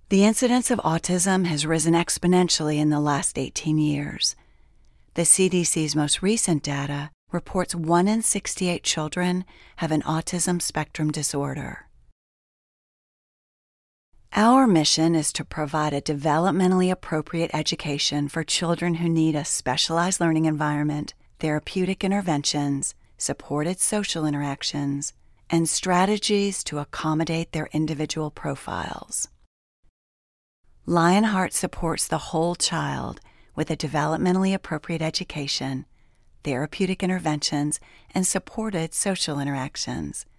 The incidence of autism has risen exponentially in the last 18 years. The CDC's most recent data reports 1 in 68 children have an autism spectrum disorder. Our mission is to provide a developmentally appropriate education for children who need a specialized learning environment, therapeutic interventions, supported social interactions, and strategies to accommodate their individual profiles. Lionheart supports the whole child with a developmentally appropriate education, therapeutic interventions, and supported social interactions.